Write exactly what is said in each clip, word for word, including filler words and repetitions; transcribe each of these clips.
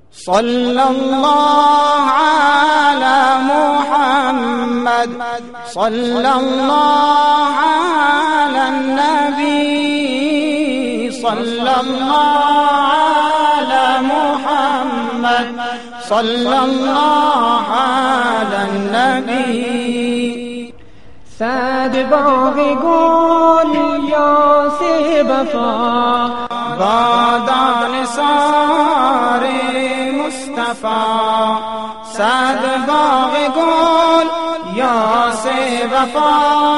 صلى الله على محمد، صلى الله على النبي، صلى الله على محمد، صلى الله على النبي. صد باغ گل یاس وفا بادان نثار مصطفی، صد باغ گل یاس وفا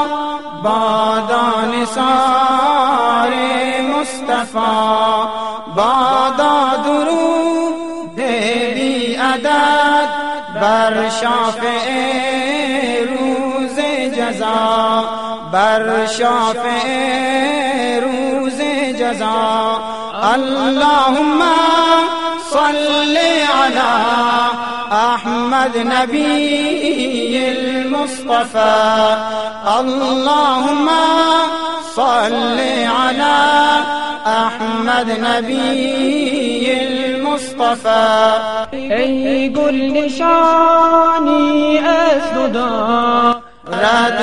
بادان نثار مصطفی، بادا درود بی عدد بر شافع روز جزا، بر شافع روز جزا. اللهم صل على احمد نبی المصطفى، اللهم صل على احمد نبی المصطفى. ای گل نشانی از خدا رد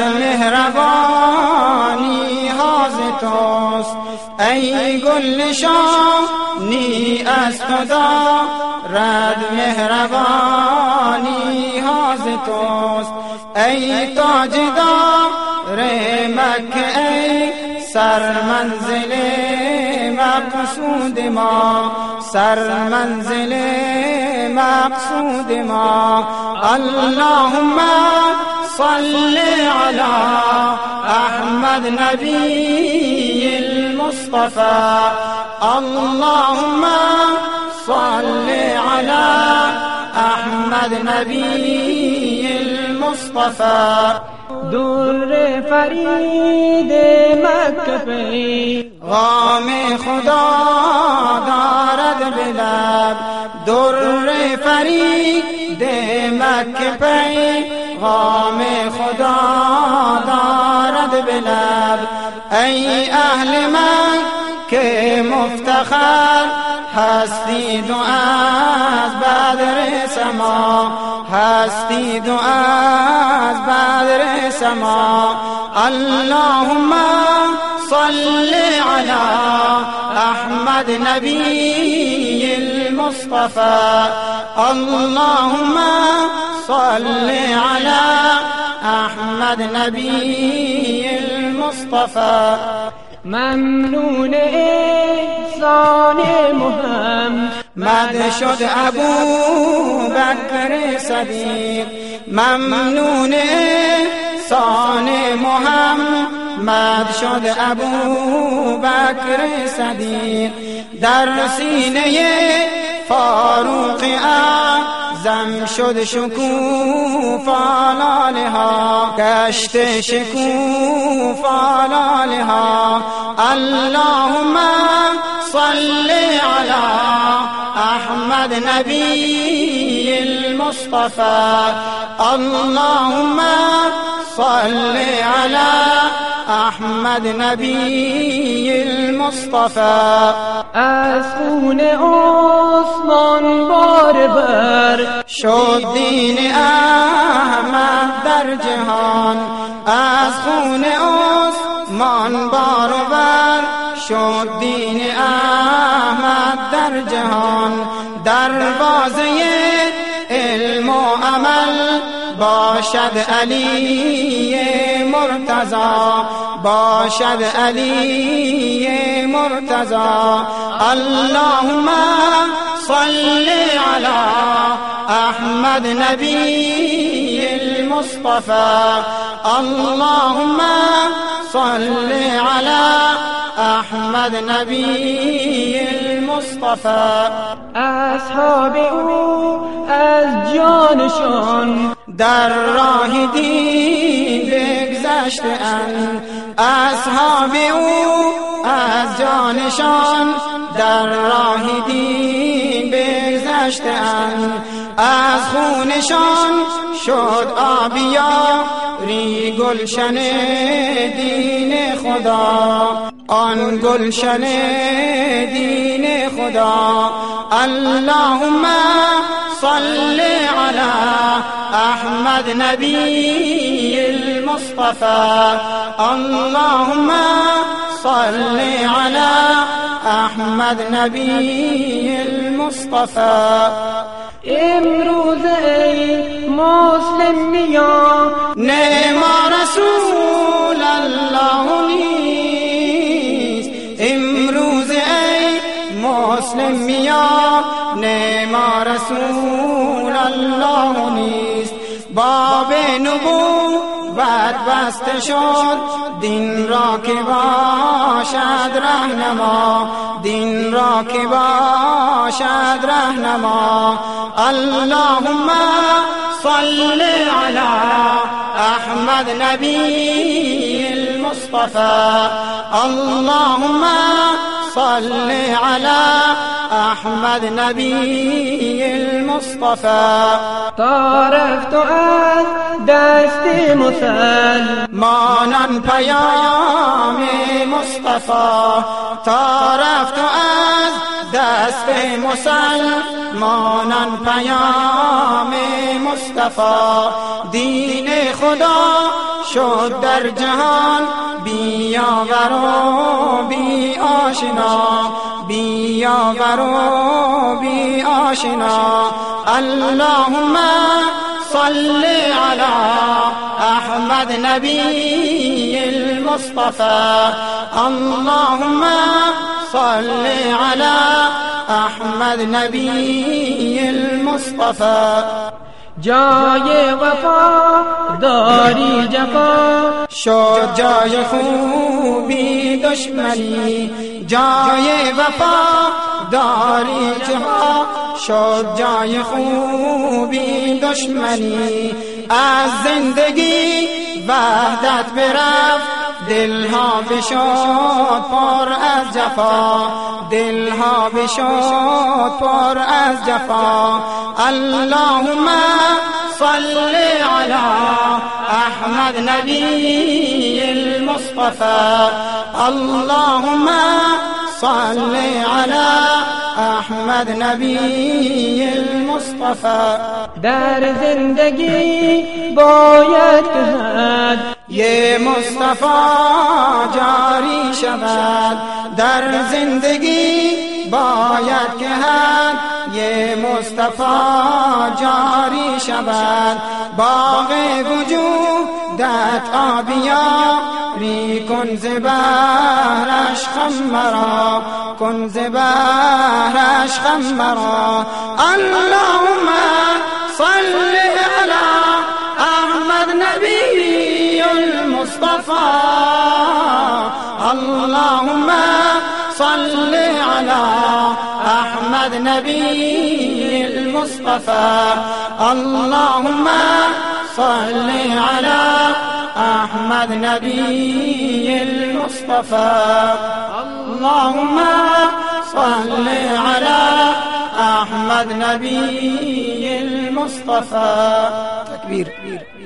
مهربانی ها ز توست، ای گل نشانی از خدا رد مهربانی ها ز توست، ای تاجدار مکه، ای سر منزل مقصود ما، سر منزل مقصود ما. اللهم صل على احمد نبی المصطفى، اللهم صل على احمد نبی المصطفى. در فرید مکه پیغام خدا دارد به لب، در فرید مکه پیغام خدا دارد به لب. ای اهل مکه مفتخر هستید و از بدر سما، هستید و از بدر سما. اللهم صل على احمد نبی المصطفى، اللهم صل على احمد نبی المصطفى. ممنون احسان محمد شد ابو بکر صدیق، ممنون احسان محمد شد ابو بکر صدیق. در سینه فاروق اعظم شد شکوفا لالها، گشت شکوفا لالها. اللهم صل على احمد نبی المصطفى، اللهم صل على احمد نبی المصطفى. از خون عثمان بار بر شد دین احمد در جهان، از خون عثمان بار بر شد دین احمد در جهان. دروازه علم و عمل باشد علی مرتضی، باشد علی مرتضی. اللهم صل على احمد نبی المصطفى، اللهم صل على احمد نبی المصطفى. اصحاب او از جانشان در راه دین بگذشتند، اصحاب او از جانشان در راه دین بگذشتند. از خونشان شد آبیاری گلشن دین خدا، آن گلشن دین خدا. اللهم صل على أحمد نبي المصطفى اللهم صل على أحمد نبی المصطفى. امروز ای مسلم میان نعم رسول الله نیست. امروز ای مسلم میان نعم رسول الله نیست. باب نبوت بسته شد دین را که باشد رهنما، دین را که باشد رهنما. اللهم صل على احمد نبی المصطفى اللهم صل على احمد نبی المصطفى. تا رفت از دست مسلمانان پیام مصطفی، تا رفت از دست مسلمانان پیام مصطفی. دین خدا شد در جهان بیاور و بی آشنا، بیاور و بی آشنا. اللهم صل على احمد نبی المصطفى اللهم صل على احمد نبی المصطفى. جای وفا داری جفا شد جای خوبی دشمنی، جای وفا داری جفا شد جای خوبی دشمنی. از زندگی وحدت برفت دلها بشد پر از جفا، دلها بشد پر از جفا. اللهم صل على احمد نبی المصطفى اللهم صل على احمد نبی المصطفى. در زندگی باید که یه مصطفی جاری شود، در زندگی باید که حد یه مصطفی جاری شود. باغ وجودت آبیا ری کن ز بحرش خم مرا، کن ز بحرش خم مرا. اللهم صل على احمد نبی المصطفى اللهم صل على احمد نبی المصطفى اللهم صل على احمد نبی المصطفى اللهم صل على احمد نبی المصطفى. تکبیر.